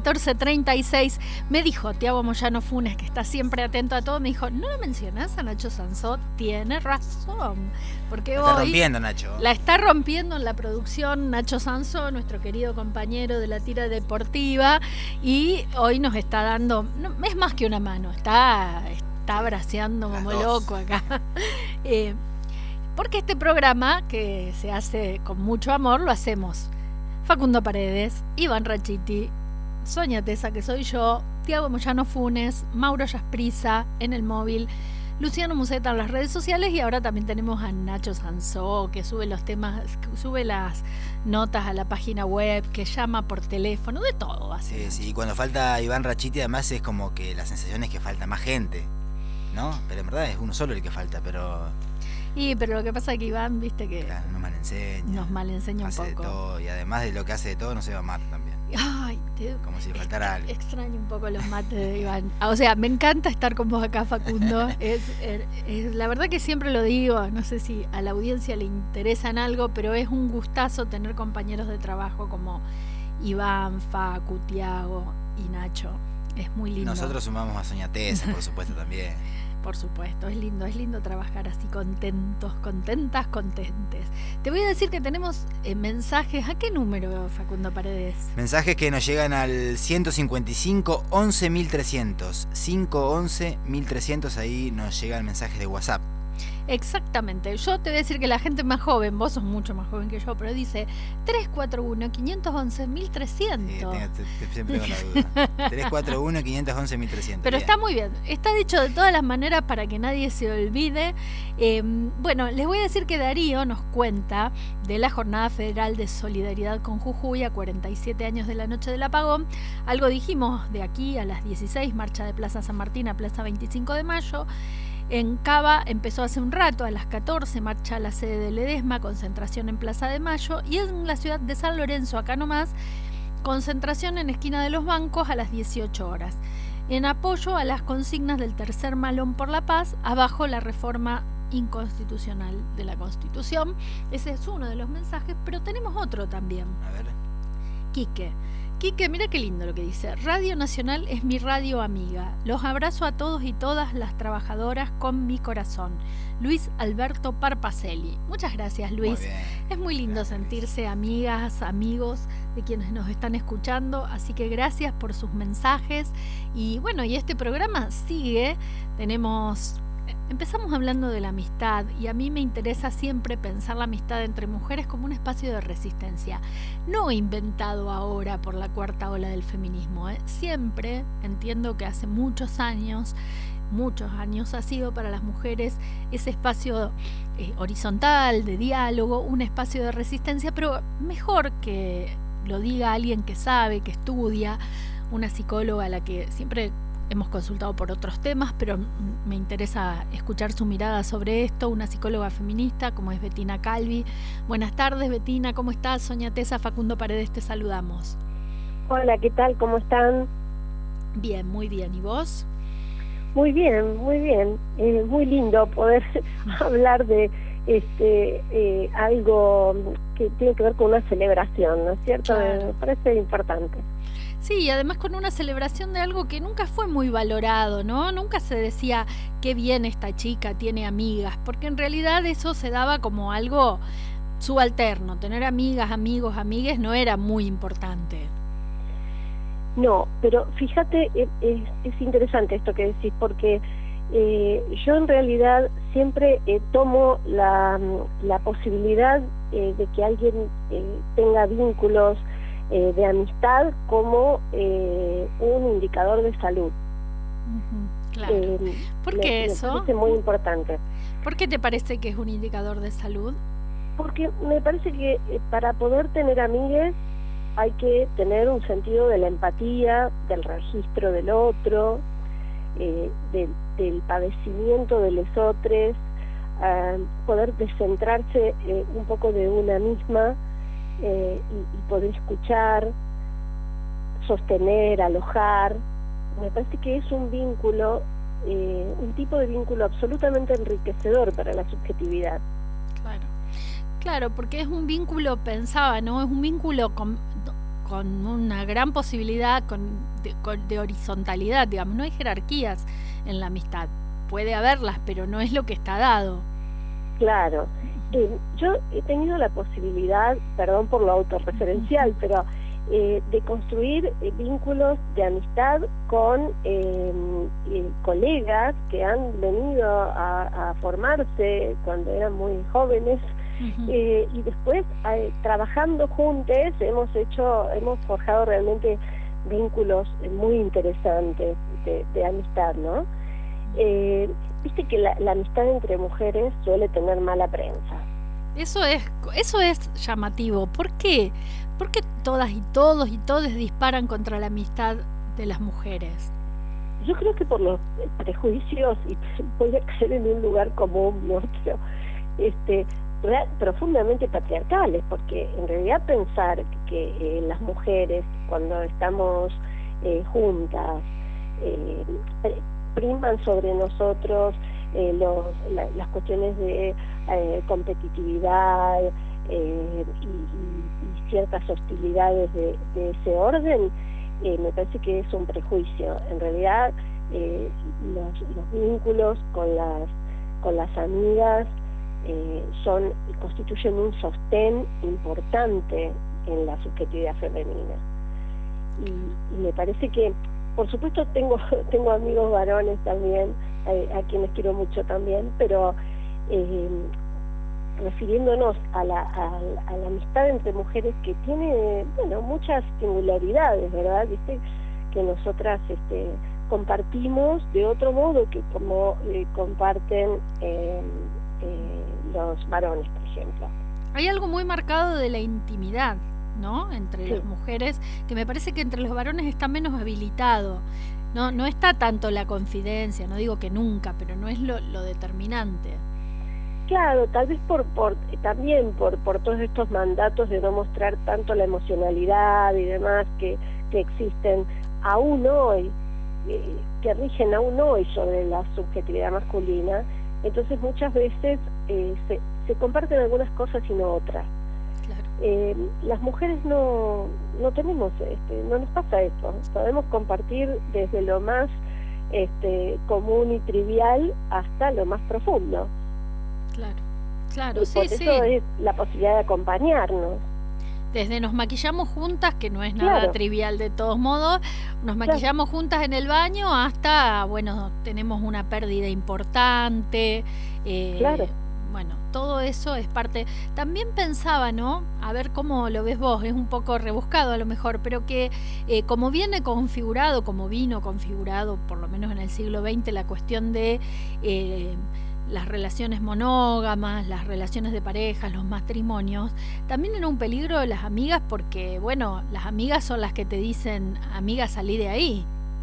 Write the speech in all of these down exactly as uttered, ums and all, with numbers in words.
catorce treinta y seis. Me dijo Tiago Moyano Funes, que está siempre atento a todo, me dijo, ¿no lo mencionás a Nacho Sansó? Tiene razón. Porque la hoy está rompiendo, Nacho. La está rompiendo en la producción Nacho Sansó, nuestro querido compañero de la tira deportiva, y hoy nos está dando, no, es más que una mano, está, está braceando como loco acá. eh, porque este programa, que se hace con mucho amor, lo hacemos Facundo Paredes, Iván Rachiti, Sonia Tesa, que soy yo, Tiago Moyano Funes, Mauro Yasprisa en el móvil, Luciano Museta en las redes sociales, y ahora también tenemos a Nacho Sansó, que sube los temas, que sube las notas a la página web, que llama por teléfono, de todo así. Sí, sí, y cuando falta Iván Rachiti además es como que la sensación es que falta más gente, ¿no? Pero en verdad es uno solo el que falta, pero... Y pero lo que pasa es que Iván, viste que... Claro, nos malenseña. Nos malenseña un poco. Hace de todo, y además de lo que hace de todo, no se va a matar también. Ay, te, como si le faltara algo. Extraño un poco los mates de Iván. O sea, me encanta estar con vos acá, Facundo. es, es, es la verdad que siempre lo digo, no sé si a la audiencia le interesa en algo, pero es un gustazo tener compañeros de trabajo como Iván, Facu, Tiago y Nacho. Es muy lindo. Nosotros sumamos a Sonia Tesa, por supuesto, también. Por supuesto, es lindo, es lindo trabajar así contentos, contentas, contentes. Te voy a decir que tenemos eh, mensajes. ¿A qué número, Facundo Paredes? Mensajes que nos llegan al ciento cincuenta y cinco, once mil trescientos. cinco once mil trescientos, ahí nos llega el mensaje de WhatsApp. Exactamente, yo te voy a decir que la gente más joven, vos sos mucho más joven que yo, pero dice tres cuatro uno, cinco once, mil trescientos. Sí, tengo, te, te, siempre tengo la duda. tres cuatro uno, cinco once, mil trescientos. Pero bien. Está muy bien, está dicho de todas las maneras para que nadie se olvide. Eh, bueno, les voy a decir que Darío nos cuenta de la Jornada Federal de Solidaridad con Jujuy a cuarenta y siete años de la noche del apagón. Algo dijimos de aquí a las dieciséis, marcha de Plaza San Martín a Plaza veinticinco de mayo. En Cava empezó hace un rato, a las catorce, marcha a la sede de Ledesma, concentración en Plaza de Mayo, y en la ciudad de San Lorenzo, acá nomás, concentración en Esquina de los Bancos a las dieciocho horas. En apoyo a las consignas del tercer Malón por la Paz, abajo la reforma inconstitucional de la Constitución. Ese es uno de los mensajes, pero tenemos otro también. A ver. Quique. Quique, mira qué lindo lo que dice. Radio Nacional es mi radio amiga. Los abrazo a todos y todas las trabajadoras con mi corazón. Luis Alberto Parpacelli. Muchas gracias, Luis. Muy bien. Es muy lindo gracias, sentirse Luis. Amigas, amigos de quienes nos están escuchando. Así que gracias por sus mensajes. Y bueno, y este programa sigue. Tenemos... Empezamos hablando de la amistad, y a mí me interesa siempre pensar la amistad entre mujeres como un espacio de resistencia, no inventado ahora por la cuarta ola del feminismo, ¿eh? Siempre entiendo que hace muchos años, muchos años ha sido para las mujeres ese espacio eh, horizontal, de diálogo, un espacio de resistencia, pero mejor que lo diga alguien que sabe, que estudia, una psicóloga a la que siempre hemos consultado por otros temas, pero me interesa escuchar su mirada sobre esto, una psicóloga feminista como es Bettina Calvi. Buenas tardes, Bettina, ¿cómo estás? Sonia Tesa, Facundo Paredes, te saludamos. Hola, ¿qué tal? ¿Cómo están? Bien, muy bien. ¿Y vos? Muy bien, muy bien. Eh, muy lindo poder hablar de este eh, algo que tiene que ver con una celebración, ¿no es cierto? Claro. Me parece importante. Sí, y además con una celebración de algo que nunca fue muy valorado, ¿no? Nunca se decía qué bien esta chica, tiene amigas, porque en realidad eso se daba como algo subalterno. Tener amigas, amigos, amigues no era muy importante. No, pero fíjate, es, es interesante esto que decís, porque eh, yo en realidad siempre eh, tomo la, la posibilidad eh, de que alguien eh, tenga vínculos Eh, de amistad como eh, un indicador de salud. Uh-huh, claro. Eh, ¿Por me, qué eso? Me parece muy importante. ¿Por qué te parece que es un indicador de salud? Porque me parece que eh, para poder tener amigues hay que tener un sentido de la empatía, del registro del otro, eh, de, del padecimiento de los otros, uh, poder descentrarse eh, un poco de una misma. Eh, y, y poder escuchar, sostener, alojar. Me parece que es un vínculo, eh, un tipo de vínculo absolutamente enriquecedor para la subjetividad. Claro, claro, porque es un vínculo, pensaba, ¿no? Es un vínculo com- con una gran posibilidad con de, con, de horizontalidad, digamos, no hay jerarquías en la amistad, puede haberlas, pero no es lo que está dado. Claro, eh, yo he tenido la posibilidad, perdón por lo autorreferencial, pero eh, de construir eh, vínculos de amistad con eh, eh, colegas que han venido a, a formarse cuando eran muy jóvenes. Uh-huh. eh, y después eh, trabajando juntos hemos hecho, hemos forjado realmente vínculos muy interesantes de, de amistad, ¿no? Eh, viste que la, la amistad entre mujeres suele tener mala prensa. Eso es, eso es llamativo. ¿Por qué? ¿Por qué todas y todos y todes disparan contra la amistad de las mujeres? Yo creo que por los prejuicios, y voy a caer en un lugar común, ¿no? Pero, este, profundamente patriarcales, porque en realidad pensar que eh, las mujeres cuando estamos eh, juntas eh, priman sobre nosotros eh, los, la, las cuestiones de eh, competitividad eh, y, y, y ciertas hostilidades de, de ese orden, eh, me parece que es un prejuicio. En realidad eh, los, los vínculos con las con las amigas Eh, son constituyen un sostén importante en la subjetividad femenina y, y me parece que, por supuesto, tengo tengo amigos varones también a, a quienes quiero mucho también, pero eh, refiriéndonos a la, a, a la amistad entre mujeres, que tiene, bueno, muchas singularidades, ¿verdad? Viste que nosotras este, compartimos de otro modo que como eh, comparten eh, eh, los varones, por ejemplo. Hay algo muy marcado de la intimidad, ¿no? Entre sí. las mujeres, que me parece que entre los varones está menos habilitado. No, no está tanto la confidencia, no digo que nunca, pero no es lo, lo determinante. Claro, tal vez por, por también por, por todos estos mandatos de no mostrar tanto la emocionalidad y demás que, que existen aún hoy, eh, que rigen aún hoy sobre la subjetividad masculina. Entonces muchas veces eh, se, se comparten algunas cosas y no otras. Claro. Eh, las mujeres no, no tenemos, este, no nos pasa eso. Podemos compartir desde lo más este, común y trivial hasta lo más profundo. Claro, claro, y sí, por eso sí. es la posibilidad de acompañarnos. Desde nos maquillamos juntas, que no es nada claro. trivial de todos modos, nos maquillamos claro. juntas en el baño, hasta, bueno, tenemos una pérdida importante. Eh, claro. Bueno, todo eso es parte. También pensaba, ¿no? A ver cómo lo ves vos, es un poco rebuscado a lo mejor, pero que eh, como viene configurado, como vino configurado, por lo menos en el siglo veinte, la cuestión de Eh, las relaciones monógamas, las relaciones de parejas, los matrimonios, también era un peligro de las amigas, porque, bueno, las amigas son las que te dicen, amiga, salí de ahí.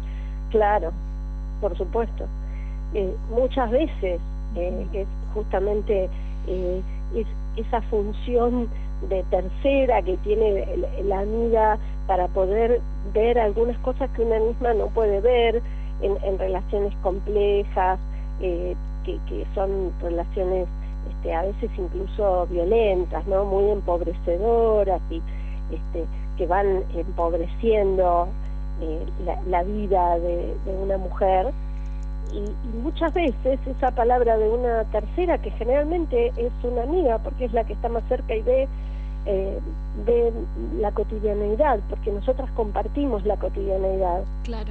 Claro, por supuesto. Eh, muchas veces eh, es justamente eh, es, esa función de tercera que tiene la amiga para poder ver algunas cosas que una misma no puede ver en, en relaciones complejas, eh, Que, que son relaciones este, a veces incluso violentas, ¿no? Muy empobrecedoras y este, que van empobreciendo eh, la, la vida de, de una mujer y, y muchas veces esa palabra de una tercera, que generalmente es una amiga porque es la que está más cerca y ve, eh, ve la cotidianeidad, porque nosotras compartimos la cotidianeidad. Claro.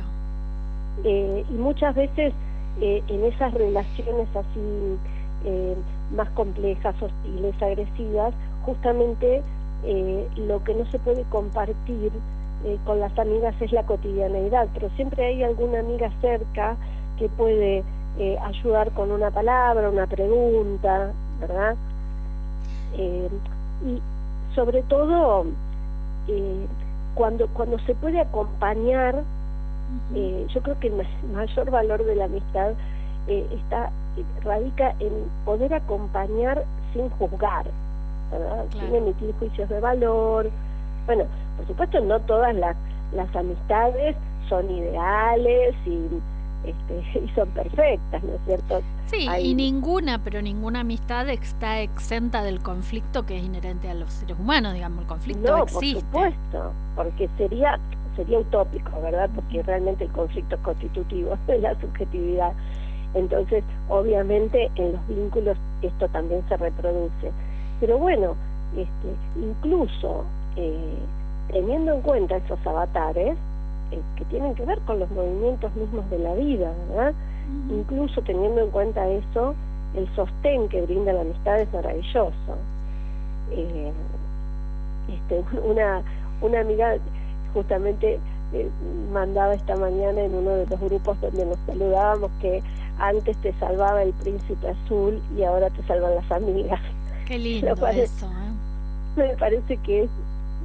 Eh, y muchas veces Eh, en esas relaciones así eh, más complejas, hostiles, agresivas, justamente eh, lo que no se puede compartir eh, con las amigas es la cotidianeidad, pero siempre hay alguna amiga cerca que puede eh, ayudar con una palabra, una pregunta, ¿verdad? Eh, y sobre todo eh, cuando, cuando se puede acompañar. Eh, yo creo que el mayor valor de la amistad eh, está radica en poder acompañar sin juzgar, ¿verdad? Claro. Sin emitir juicios de valor. Bueno, por supuesto no todas las, las amistades son ideales y este, y son perfectas, ¿no es cierto? Sí, Hay... y ninguna, pero ninguna amistad está exenta del conflicto que es inherente a los seres humanos, digamos, el conflicto no, existe. por supuesto, porque sería sería utópico, ¿verdad? Porque realmente el conflicto es constitutivo de la subjetividad. Entonces, obviamente, en los vínculos esto también se reproduce. Pero bueno, este, incluso eh, teniendo en cuenta esos avatares, eh, que tienen que ver con los movimientos mismos de la vida, ¿verdad? Uh-huh. Incluso teniendo en cuenta eso, el sostén que brinda la amistad es maravilloso. Eh, este, una, una amiga justamente eh, mandaba esta mañana en uno de los grupos donde nos saludábamos que antes te salvaba el príncipe azul y ahora te salvan las amigas. Qué lindo parece, eso, ¿eh? Me parece que es,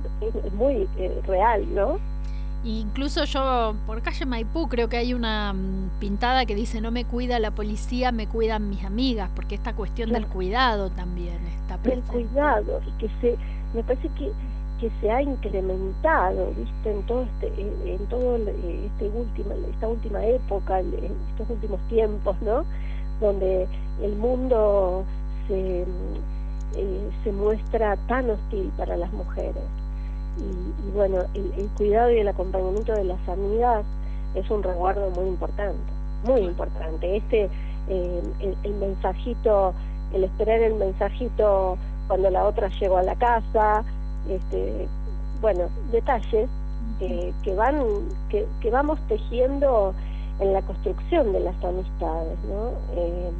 es muy eh, real, ¿no? Incluso yo, por calle Maipú, creo que hay una um, pintada que dice: no me cuida la policía, me cuidan mis amigas, porque esta cuestión claro. del cuidado también está presente. Del cuidado, y que se, me parece que, que se ha incrementado, ¿viste? En todo este, en todo este última, esta última época, en estos últimos tiempos, ¿no? Donde el mundo se, eh, se muestra tan hostil para las mujeres. Y, y bueno, el, el cuidado y el acompañamiento de las amigas es un resguardo muy importante, muy importante. Este, eh, el, el mensajito, el esperar el mensajito cuando la otra llegó a la casa, este, bueno, detalles eh, que van, que, que vamos tejiendo en la construcción de las amistades, ¿no? Eh,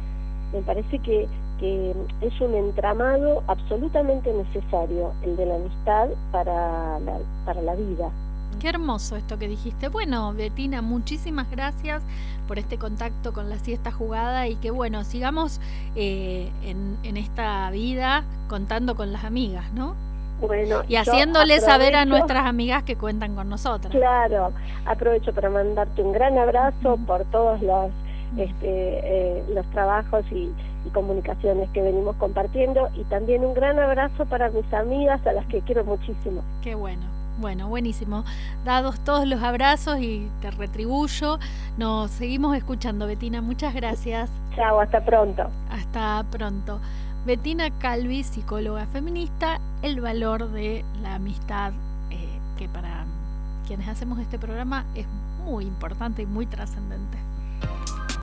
me parece que que es un entramado absolutamente necesario, el de la amistad para la, para la vida. Qué hermoso esto que dijiste. Bueno, Bettina, muchísimas gracias por este contacto con la siesta jugada y que bueno, sigamos eh, en, en esta vida contando con las amigas, ¿no? Bueno, y haciéndole saber a nuestras amigas que cuentan con nosotras. Claro, aprovecho para mandarte un gran abrazo uh-huh. por todos los este, eh, los trabajos y, y comunicaciones que venimos compartiendo, y también un gran abrazo para mis amigas a las que quiero muchísimo. Qué bueno, bueno, buenísimo. Dados todos los abrazos y te retribuyo, nos seguimos escuchando, Bettina, muchas gracias. Chao, hasta pronto. Hasta pronto. Bettina Calvi, psicóloga feminista, el valor de la amistad, eh, que para quienes hacemos este programa es muy importante y muy trascendente.